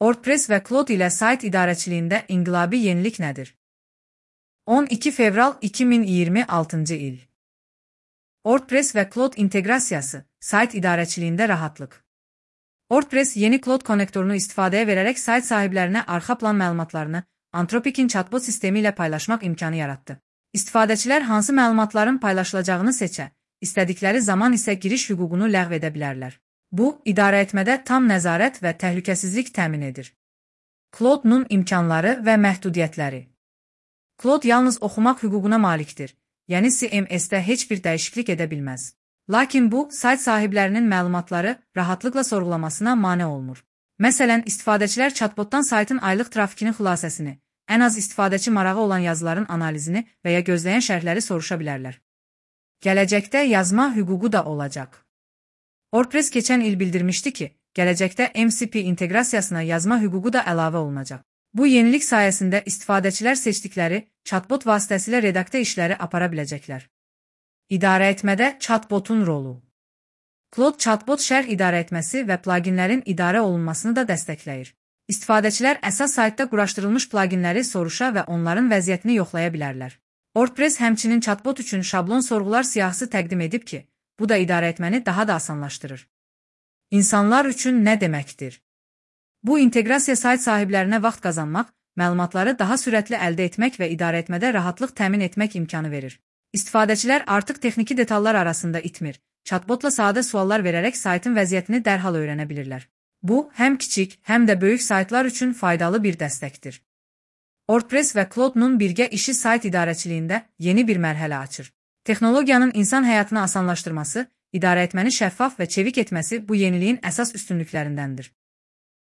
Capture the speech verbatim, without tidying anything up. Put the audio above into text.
WordPress və Claude ilə sayt idarəçiliyində inqilabi yenilik nədir? on iki fevral iki min iyirmi altıncı il. WordPress və Claude inteqrasiyası, sayt idarəçiliyində rahatlıq. WordPress yeni Claude konnektorunu istifadəyə verərək sayt sahiblərinə arxa plan məlumatlarını Anthropic'in chatbot sistemi ilə paylaşmaq imkanı yaratdı. İstifadəçilər hansı məlumatların paylaşılacağını seçə, istədikləri zaman isə giriş hüququnu ləğv edə bilərlər. Bu, idarəetmədə tam nəzarət və təhlükəsizlik təmin edir. Claude-nun imkanları və məhdudiyyətləri. Claude yalnız oxumaq hüququna malikdir, yəni C M S-də heç bir dəyişiklik edə bilməz. Lakin bu, sayt sahiblərinin məlumatları rahatlıqla sorğulamasına mane olmur. Məsələn, istifadəçilər chatbotdan saytın aylıq trafikinin xülasəsini, ən az istifadəçi marağı olan yazıların analizini və ya gözləyən şərhləri soruşa bilərlər. Gələcəkdə yazma hüququ da olacaq. WordPress keçən il bildirmişdi ki, gələcəkdə M C P inteqrasiyasına yazma hüququ da əlavə olunacaq. Bu yenilik sayəsində istifadəçilər seçdikləri chatbot vasitəsilə redaktə işləri apara biləcəklər. İdarəetmədə chatbotun rolu. Claude chatbot şərh idarəetməsi və pluginlərin idarə olunmasını da dəstəkləyir. İstifadəçilər əsas saytda quraşdırılmış pluginləri soruşa və onların vəziyyətini yoxlaya bilərlər. WordPress həmçinin chatbot üçün şablon sorğular siyahısı təqdim edib ki, bu da idarəetməni daha da asanlaşdırır. İnsanlar üçün nə deməkdir? Bu inteqrasiya sayt sahiblərinə vaxt qazanmaq, məlumatları daha sürətli əldə etmək və idarəetmədə rahatlıq təmin etmək imkanı verir. İstifadəçilər artıq texniki detallar arasında itmir, chatbotla sadə suallar verərək saytın vəziyyətini dərhal öyrənə bilirlər. Bu, həm kiçik, həm də böyük saytlar üçün faydalı bir dəstəkdir. WordPress və Claude-nun birgə işi sayt idarəçiliyində yeni bir mərhələ açır. Texnologiyanın insan həyatını asanlaşdırması, idarəetməni şəffaf və çevik etməsi bu yeniliyin əsas üstünlüklərindəndir.